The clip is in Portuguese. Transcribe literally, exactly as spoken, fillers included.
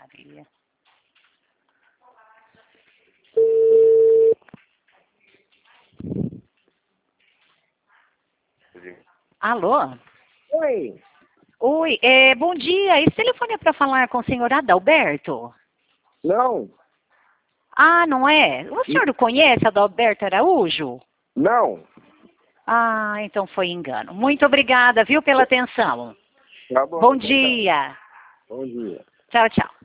Maria. Alô? Oi. Oi, é, bom dia. Esse telefone é para falar com o senhor Adalberto? Não. Ah, não é? O senhor conhece Adalberto Araújo? Não. Ah, então foi engano. Muito obrigada, viu, pela atenção. Tá bom. Bom Então tá. dia. Bom dia. Tchau, tchau.